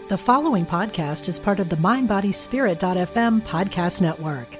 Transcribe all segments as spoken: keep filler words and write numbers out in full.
The following podcast is part of the mind body spirit dot f m podcast network.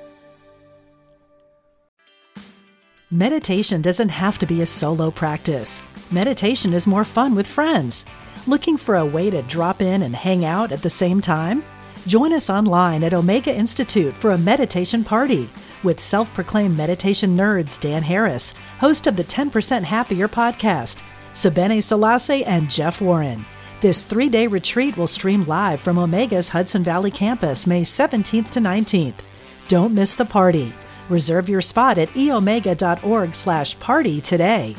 Meditation doesn't have to be a solo practice. Meditation is more fun with friends. Looking for a way to drop in and hang out at the same time? Join us online at Omega Institute for a meditation party with self-proclaimed meditation nerds Dan Harris, host of the ten percent Happier podcast, Sebene Selassie, and Jeff Warren. This three-day retreat will stream live from Omega's Hudson Valley campus May seventeenth to nineteenth. Don't miss the party. Reserve your spot at e omega dot org slash party today.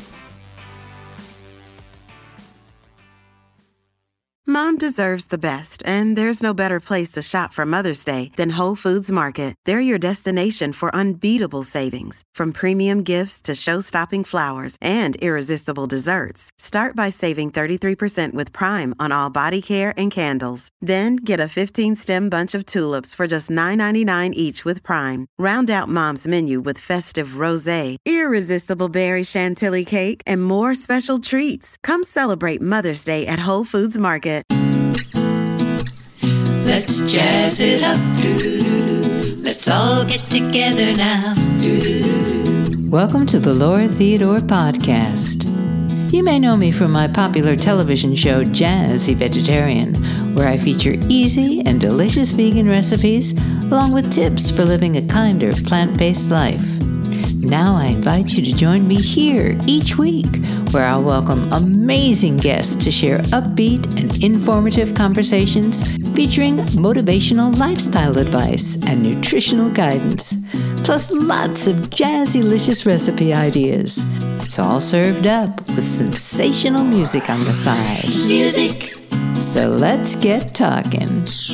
Mom deserves the best, and there's no better place to shop for Mother's Day than Whole Foods Market. They're your destination for unbeatable savings, from premium gifts to show-stopping flowers and irresistible desserts. Start by saving thirty-three percent with Prime on all body care and candles. Then get a fifteen-stem bunch of tulips for just nine ninety-nine each with Prime. Round out Mom's menu with festive rosé, irresistible berry chantilly cake, and more special treats. Come celebrate Mother's Day at Whole Foods Market. Let's jazz it up. Doo-doo-doo-doo. Let's all get together now. Doo-doo-doo-doo. Welcome to the Laura Theodore Podcast. You may know me from my popular television show, Jazzy Vegetarian, where I feature easy and delicious vegan recipes, along with tips for living a kinder, plant-based life. Now I invite you to join me here each week, where I'll welcome amazing guests to share upbeat and informative conversations featuring motivational lifestyle advice and nutritional guidance, plus lots of jazzy-licious recipe ideas. It's all served up with sensational music on the side. Music! So let's get talking.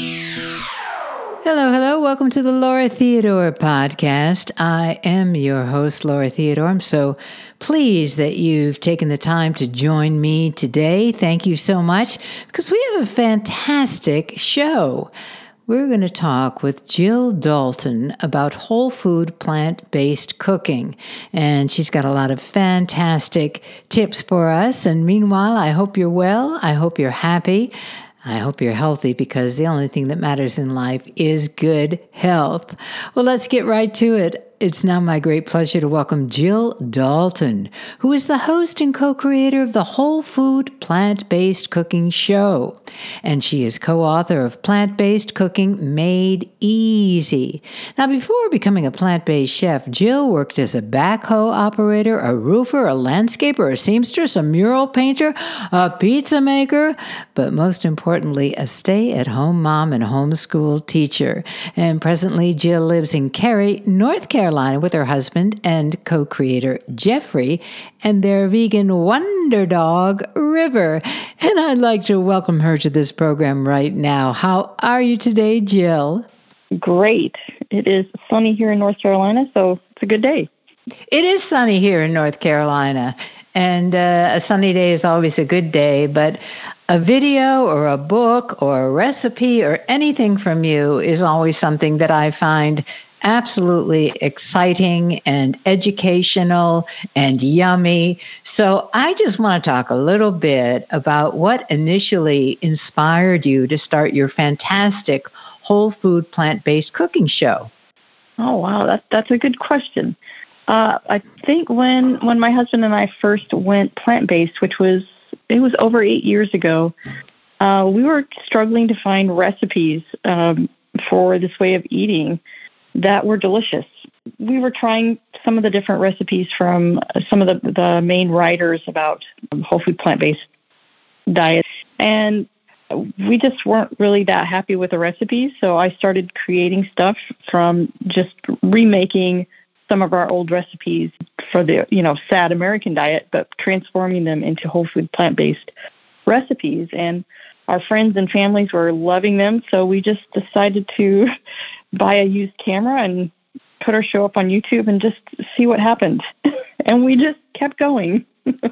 Hello, hello. Welcome to the Laura Theodore Podcast. I am your host, Laura Theodore. I'm so pleased that you've taken the time to join me today. Thank you so much, because we have a fantastic show. We're going to talk with Jill Dalton about whole food, plant-based cooking. And she's got a lot of fantastic tips for us. And meanwhile, I hope you're well. I hope you're happy. I hope you're healthy, because the only thing that matters in life is good health. Well, let's get right to it. It's now my great pleasure to welcome Jill Dalton, who is the host and co-creator of the Whole Food Plant-Based Cooking Show. And she is co-author of Plant-Based Cooking Made Easy. Now, before becoming a plant-based chef, Jill worked as a backhoe operator, a roofer, a landscaper, a seamstress, a mural painter, a pizza maker, but most importantly, a stay-at-home mom and homeschool teacher. And presently, Jill lives in Cary, North Carolina, with her husband and co-creator Jeffrey and their vegan wonder dog River. And I'd like to welcome her to this program right now. How are you today, Jill? Great. It is sunny here in North Carolina, so it's a good day. It is sunny here in North Carolina, and uh, a sunny day is always a good day, but a video or a book or a recipe or anything from you is always something that I find absolutely exciting and educational and yummy. So I just want to talk a little bit about what initially inspired you to start your fantastic whole food plant-based cooking show. Oh, wow. That's, that's a good question. Uh, I think when, when my husband and I first went plant-based, which was, it was over eight years ago, uh, we were struggling to find recipes um, for this way of eating that were delicious. We were trying some of the different recipes from some of the, the main writers about whole food plant-based diet, and we just weren't really that happy with the recipes, so I started creating stuff from just remaking some of our old recipes for the, you know, sad American diet, but transforming them into whole food plant-based recipes. And our friends and families were loving them, so we just decided to buy a used camera and put our show up on YouTube and just see what happened. And we just kept going.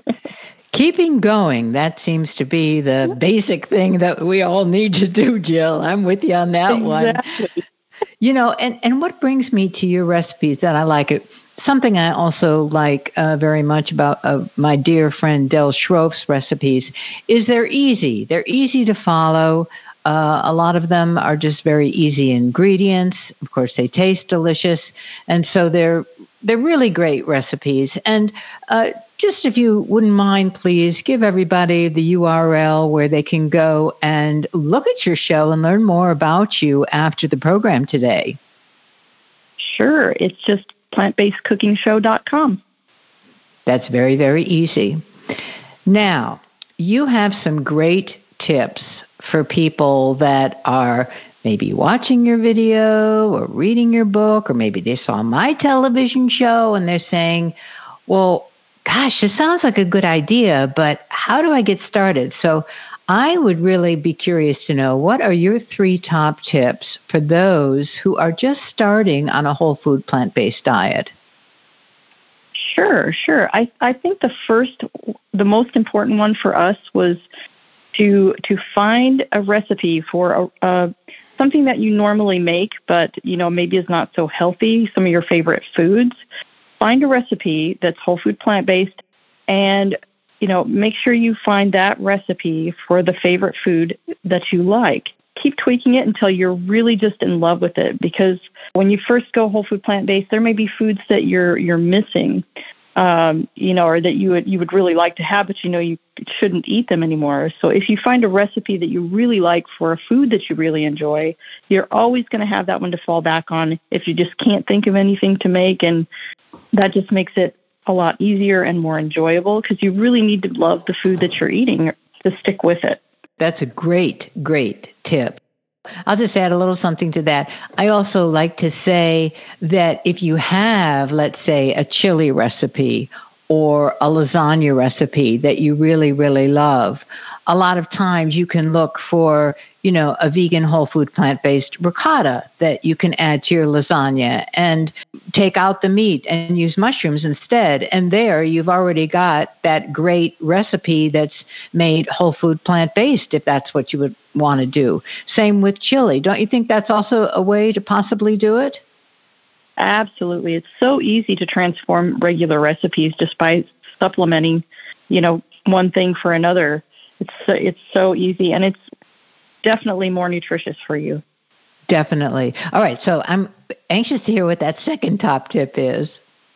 Keeping going, that seems to be the basic thing that we all need to do, Jill. I'm with you on that exactly. one. You know, and, and what brings me to your recipes that I like it, something I also like uh, very much about uh, my dear friend Del Schroff's recipes is they're easy. They're easy to follow. Uh, a lot of them are just very easy ingredients. Of course, they taste delicious, and so they're they're really great recipes. And uh, just if you wouldn't mind, please give everybody the U R L where they can go and look at your show and learn more about you after the program today. Sure. It's just plant based cooking show dot com. That's very, very easy. Now, you have some great tips for people that are maybe watching your video or reading your book, or maybe they saw my television show and they're saying, well, gosh, this sounds like a good idea, but how do I get started? So I would really be curious to know, what are your three top tips for those who are just starting on a whole food plant-based diet? Sure, sure. I, I think the first, the most important one for us was to to find a recipe for a, a, something that you normally make, but you know maybe is not so healthy. Some of your favorite foods. Find a recipe that's whole food plant based, and you know make sure you find that recipe for the favorite food that you like. Keep tweaking it until you're really just in love with it. Because when you first go whole food plant based, there may be foods that you're you're missing. Um, you know, or that you would you would really like to have, but you know you shouldn't eat them anymore. So if you find a recipe that you really like for a food that you really enjoy, you're always going to have that one to fall back on if you just can't think of anything to make, and that just makes it a lot easier and more enjoyable because you really need to love the food that you're eating to stick with it. That's a great, great tip. I'll just add a little something to that. I also like to say that if you have, let's say, a chili recipe or a lasagna recipe that you really, really love, a lot of times you can look for, you know, a vegan whole food plant-based ricotta that you can add to your lasagna and take out the meat and use mushrooms instead. And there you've already got that great recipe that's made whole food plant-based if that's what you would want to do. Same with chili. Don't you think that's also a way to possibly do it? Absolutely. It's so easy to transform regular recipes just by supplementing, you know, one thing for another. It's so, it's so easy, and it's definitely more nutritious for you. Definitely. All right, so I'm anxious to hear what that second top tip is.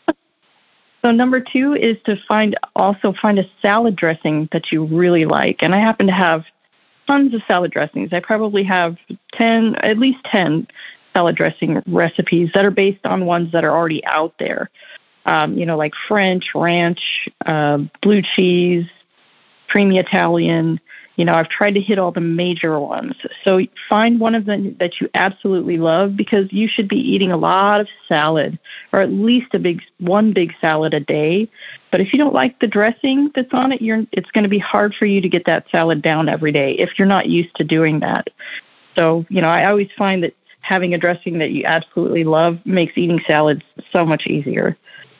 So number two is to find also find a salad dressing that you really like. And I happen to have tons of salad dressings. I probably have ten, at least ten salad dressing recipes that are based on ones that are already out there. Um, you know, like French, ranch, uh, blue cheese, creamy Italian. You know, I've tried to hit all the major ones. So find one of them that you absolutely love, because you should be eating a lot of salad, or at least a big one big salad a day. But if you don't like the dressing that's on it, you're, it's going to be hard for you to get that salad down every day if you're not used to doing that. So, you know, I always find that having a dressing that you absolutely love makes eating salads so much easier.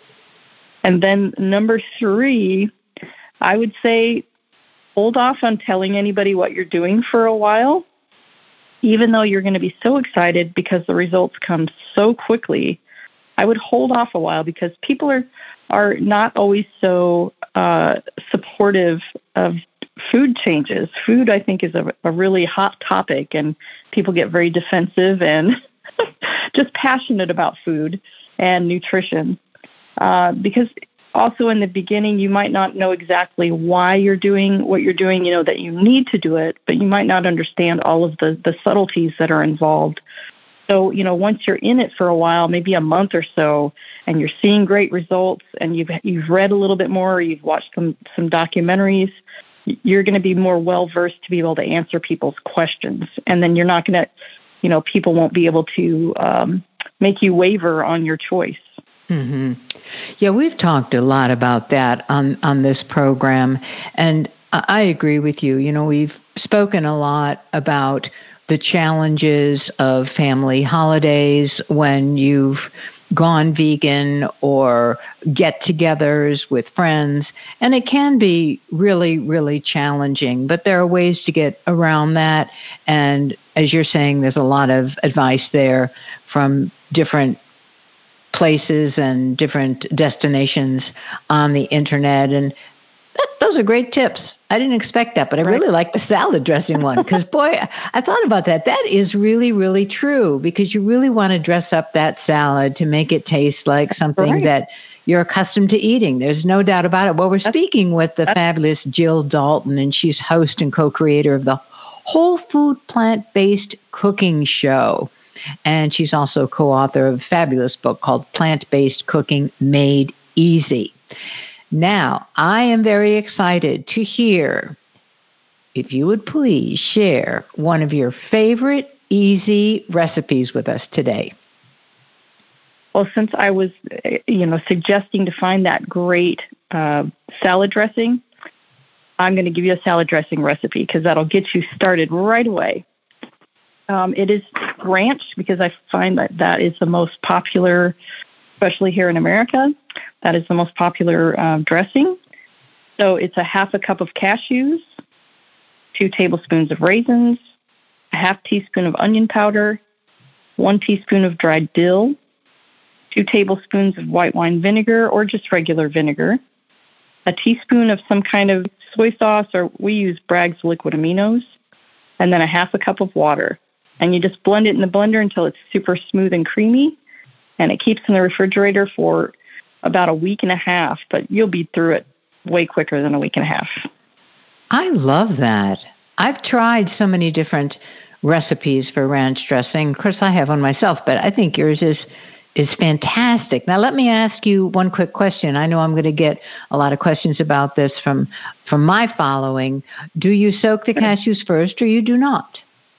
And then number three, I would say hold off on telling anybody what you're doing for a while, even though you're going to be so excited because the results come so quickly. I would hold off a while because people are, are not always so uh, supportive of food changes. Food, I think, is a, a really hot topic, and people get very defensive and just passionate about food and nutrition. Uh, because also in the beginning, you might not know exactly why you're doing what you're doing, you know, that you need to do it, but you might not understand all of the, the subtleties that are involved. So, you know, once you're in it for a while, maybe a month or so, and you're seeing great results, and you've you've read a little bit more, or you've watched some, some documentaries, you're going to be more well-versed to be able to answer people's questions. And then you're not going to, you know, people won't be able to um, make you waver on your choice. Mm-hmm. Yeah, we've talked a lot about that on, on this program, and I agree with you. You know, we've spoken a lot about the challenges of family holidays when you've gone vegan, or get-togethers with friends, and it can be really, really challenging, but there are ways to get around that, and as you're saying, there's a lot of advice there from different places and different destinations on the internet, and that, those are great tips. I didn't expect that, but I really like the salad dressing one because, boy, I thought about that. That is really, really true because you really want to dress up that salad to make it taste like something right. that you're accustomed to eating. There's no doubt about it. Well, we're speaking with the fabulous Jill Dalton, and she's host and co-creator of the Whole Food Plant-Based Cooking Show. And she's also co-author of a fabulous book called Plant-Based Cooking Made Easy. Now, I am very excited to hear, if you would please share one of your favorite easy recipes with us today. Well, since I was, you know, suggesting to find that great uh, salad dressing, I'm going to give you a salad dressing recipe because that'll get you started right away. Um, it is ranch because I find that that is the most popular, especially here in America. That is the most popular uh, dressing. So it's a half a cup of cashews, two tablespoons of raisins, a half teaspoon of onion powder, one teaspoon of dried dill, two tablespoons of white wine vinegar or just regular vinegar, a teaspoon of some kind of soy sauce, or we use Bragg's liquid aminos, and then a half a cup of water. And you just blend it in the blender until it's super smooth and creamy, and it keeps in the refrigerator for about a week and a half, but you'll be through it way quicker than a week and a half. I love that. I've tried so many different recipes for ranch dressing. Of course, I have one myself, but I think yours is is fantastic. Now, let me ask you one quick question. I know I'm going to get a lot of questions about this from, from my following. Do you soak the cashews first or you do not?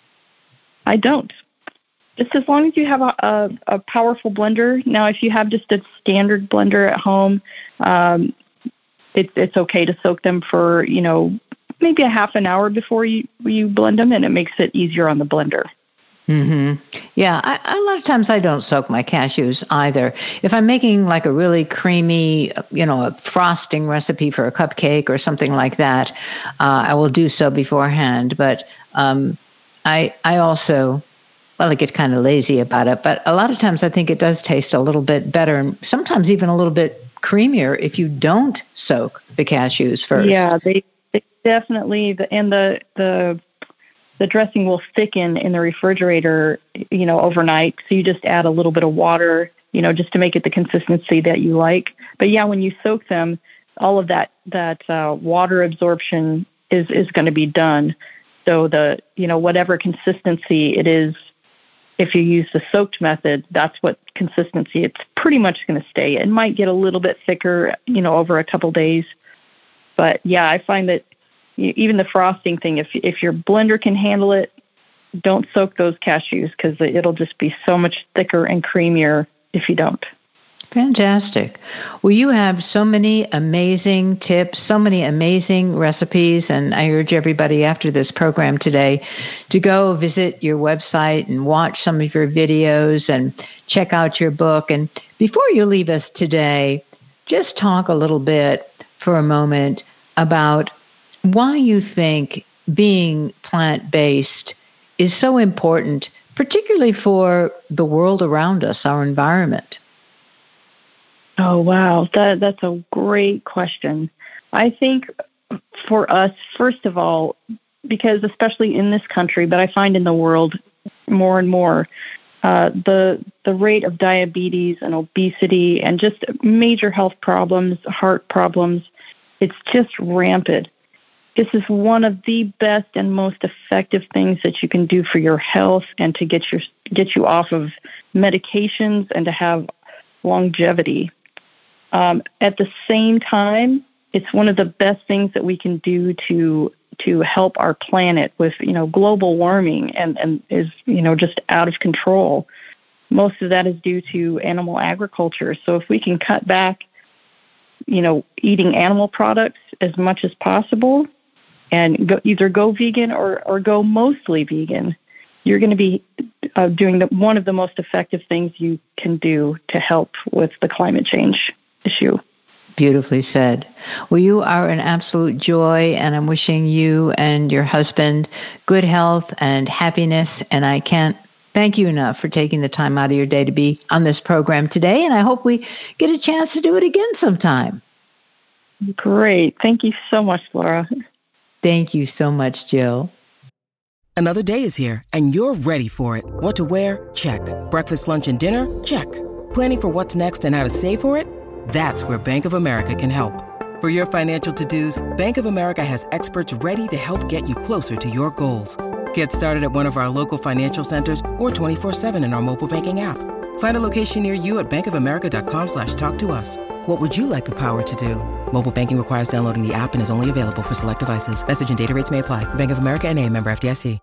I don't. Just as long as you have a, a, a powerful blender. Now, if you have just a standard blender at home, um, it, it's okay to soak them for, you know, maybe a half an hour before you, you blend them, and it makes it easier on the blender. Mm-hmm. Yeah, I, a lot of times I don't soak my cashews either. If I'm making like a really creamy, you know, a frosting recipe for a cupcake or something like that, uh, I will do so beforehand. But um, I, I also, well, I get kind of lazy about it. But a lot of times I think it does taste a little bit better, and sometimes even a little bit creamier if you don't soak the cashews first. Yeah, they, they definitely, the, and the the. The dressing will thicken in the refrigerator, you know, overnight. So you just add a little bit of water, you know, just to make it the consistency that you like. But yeah, when you soak them, all of that that uh, water absorption is is going to be done. So the, you know, whatever consistency it is, if you use the soaked method, that's what consistency it's pretty much going to stay. It might get a little bit thicker, you know, over a couple days. But yeah, I find that even the frosting thing, if if your blender can handle it, don't soak those cashews because it'll just be so much thicker and creamier if you don't. Fantastic. Well, you have so many amazing tips, so many amazing recipes, and I urge everybody after this program today to go visit your website and watch some of your videos and check out your book. And before you leave us today, just talk a little bit for a moment about why you think being plant-based is so important, particularly for the world around us, our environment. Oh, wow. That, that's a great question. I think for us, first of all, because especially in this country, but I find in the world more and more, uh, the the rate of diabetes and obesity and just major health problems, heart problems, it's just rampant. This is one of the best and most effective things that you can do for your health and to get your get you off of medications and to have longevity. Um, at the same time, it's one of the best things that we can do to to help our planet with, you know, global warming and, and is, you know, just out of control. Most of that is due to animal agriculture. So if we can cut back, you know, eating animal products as much as possible, and go, either go vegan or, or go mostly vegan, you're going to be uh, doing the, one of the most effective things you can do to help with the climate change issue. Beautifully said. Well, you are an absolute joy, and I'm wishing you and your husband good health and happiness, and I can't thank you enough for taking the time out of your day to be on this program today, and I hope we get a chance to do it again sometime. Great. Thank you so much, Laura. Thank you so much, Jill. Another day is here, and you're ready for it. What to wear? Check. Breakfast, lunch, and dinner? Check. Planning for what's next and how to save for it? That's where Bank of America can help. For your financial to-dos, Bank of America has experts ready to help get you closer to your goals. Get started at one of our local financial centers or twenty-four seven in our mobile banking app. Find a location near you at bankofamerica.com slash talk to us. What would you like the power to do? Mobile banking requires downloading the app and is only available for select devices. Message and data rates may apply. Bank of America N A, member F D I C.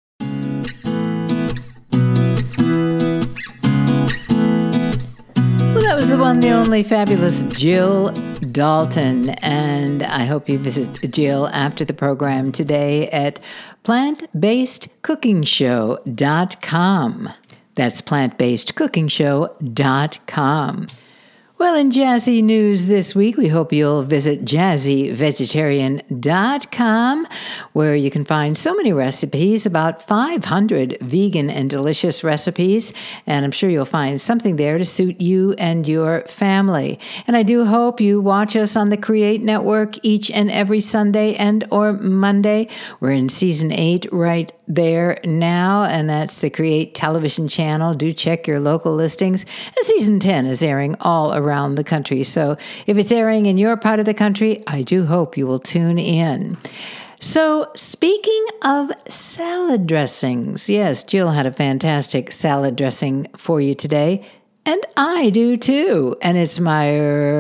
That was the one, the only fabulous Jill Dalton. And I hope you visit Jill after the program today at plant based cooking show dot com. That's plant based cooking show dot com. Well, in jazzy news this week, we hope you'll visit jazzy vegetarian dot com, where you can find so many recipes, about five hundred vegan and delicious recipes, and I'm sure you'll find something there to suit you and your family. And I do hope you watch us on the Create Network each and every Sunday and or Monday. We're in season eight right there now, and that's the Create television channel. Do check your local listings. And season ten is airing all around the country. So if it's airing in your part of the country, I do hope you will tune in. So speaking of salad dressings, yes, Jill had a fantastic salad dressing for you today. And I do too. And it's my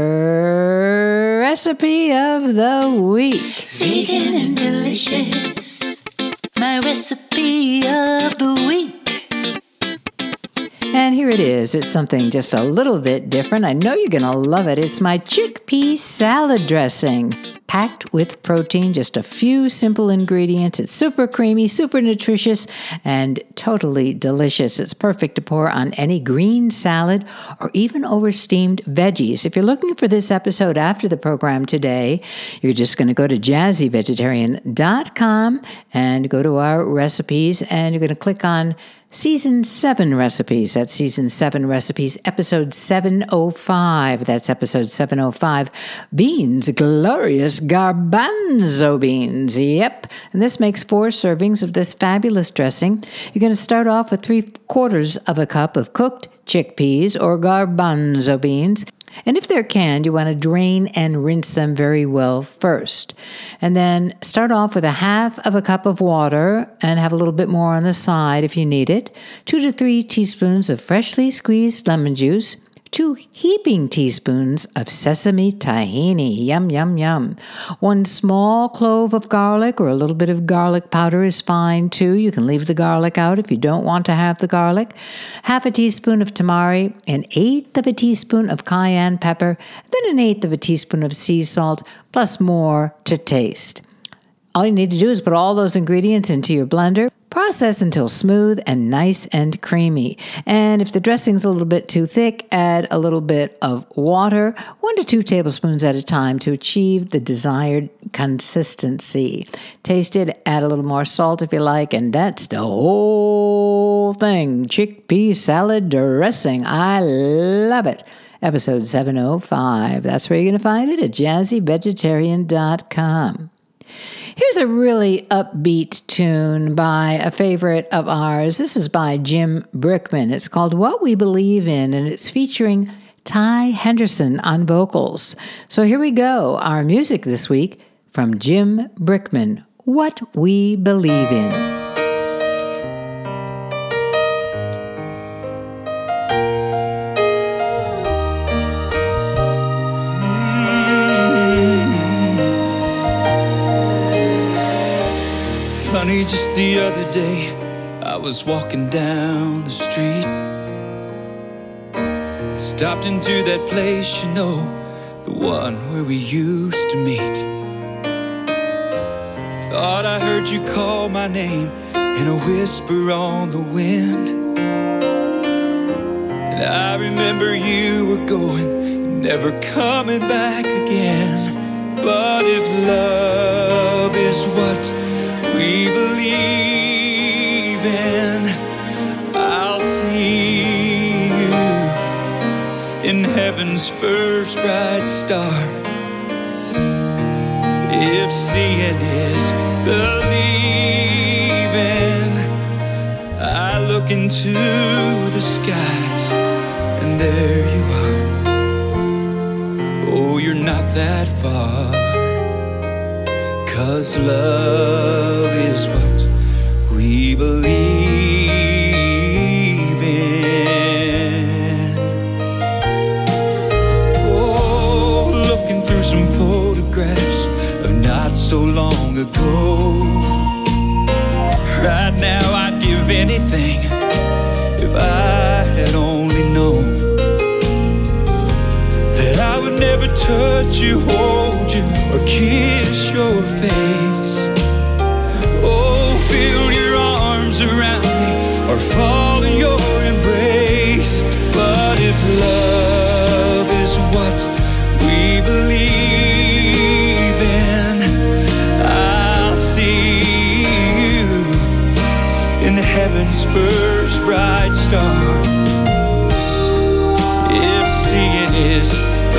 recipe of the week. Vegan and delicious. My recipe of the week. And here it is. It's something just a little bit different. I know you're going to love it. It's my chickpea salad dressing, packed with protein, just a few simple ingredients. It's super creamy, super nutritious, and totally delicious. It's perfect to pour on any green salad or even over steamed veggies. If you're looking for this episode after the program today, you're just going to go to jazzy vegetarian dot com and go to our recipes, and you're going to click on Season seven recipes. That's Season seven recipes, Episode seven oh five. That's Episode seven oh five. Beans, glorious garbanzo beans. Yep. And this makes four servings of this fabulous dressing. You're going to start off with three quarters of a cup of cooked chickpeas or garbanzo beans. And if they're canned, you want to drain and rinse them very well first. And then start off with a half of a cup of water and have a little bit more on the side if you need it. Two to three teaspoons of freshly squeezed lemon juice. Two heaping teaspoons of sesame tahini. Yum, yum, yum. One small clove of garlic or a little bit of garlic powder is fine too. You can leave the garlic out if you don't want to have the garlic. Half a teaspoon of tamari, an eighth of a teaspoon of cayenne pepper, then an eighth of a teaspoon of sea salt, plus more to taste. All you need to do is put all those ingredients into your blender. Process until smooth and nice and creamy. And if the dressing's a little bit too thick, add a little bit of water, one to two tablespoons at a time to achieve the desired consistency. Taste it, add a little more salt if you like, and that's the whole thing. Chickpea salad dressing. I love it. Episode seven oh five. That's where you're going to find it at jazzy vegetarian dot com. Here's a really upbeat tune by a favorite of ours. This is by Jim Brickman. It's called What We Believe In, and it's featuring Ty Henderson on vocals. So here we go. Our music this week from Jim Brickman, What We Believe In. Funny, just the other day, I was walking down the street. I stopped into that place, you know, the one where we used to meet. Thought I heard you call my name in a whisper on the wind. And I remember you were going, never coming back again. But if love is what we believe in, I'll see you in heaven's first bright star. If seeing is believing. I look into the skies, and there you are. Oh, you're not that far, 'cause love is what we believe in. Oh, looking through some photographs of not so long ago. Right now I'd give anything if I had only known that I would never touch you, hold you, or kiss your face. Oh, feel your arms around me or fall in your embrace. But if love is what we believe in, I'll see you in heaven's first bright star. If seeing is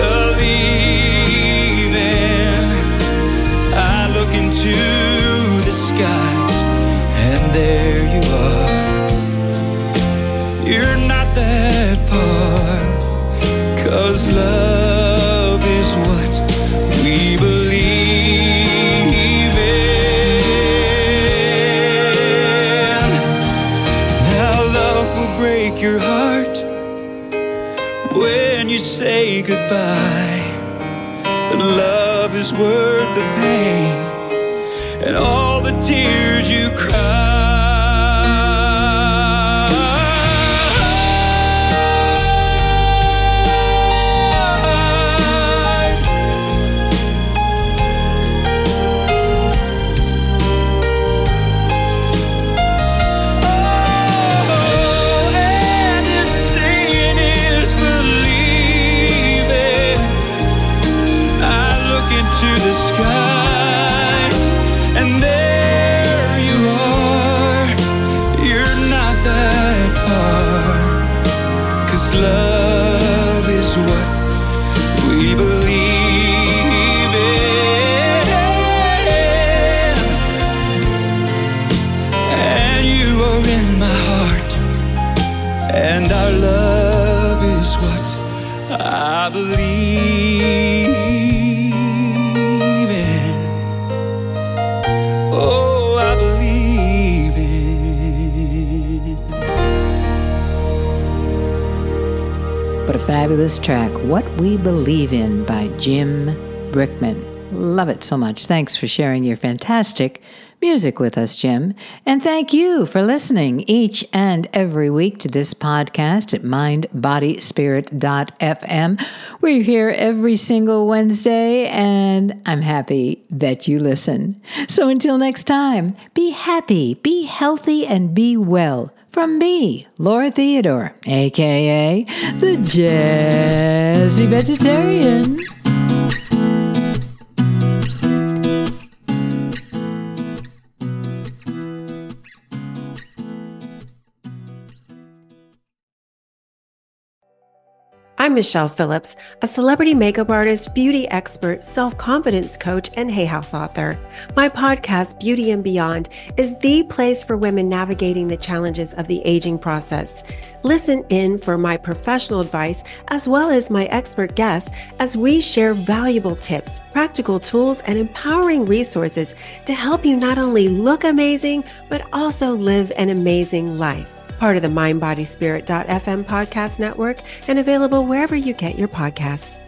believing, I look into the skies, and there you are. You're not that far, 'cause love is what we believe in. Now love will break your heart when you say goodbye, but love is worth the pain and all the tears you cry. Skies, and there you are. You're not that far, 'cause love is what we believe in. And you are in my heart, and our love is what I believe. Oh, I believe in. What a fabulous track, What We Believe In by Jim Brickman. Love it so much. Thanks for sharing your fantastic music with us, Jim. And thank you for listening each and every week to this podcast at mind body spirit dot f m. We're here every single Wednesday, and I'm happy that you listen. So until next time, be happy, be healthy, and be well. From me, Laura Theodore, a k a the Jazzy Vegetarian. I'm Michelle Phillips, a celebrity makeup artist, beauty expert, self-confidence coach, and Hay House author. My podcast, Beauty and Beyond, is the place for women navigating the challenges of the aging process. Listen in for my professional advice as well as my expert guests as we share valuable tips, practical tools, and empowering resources to help you not only look amazing, but also live an amazing life. Part of the mind body spirit dot f m podcast network and available wherever you get your podcasts.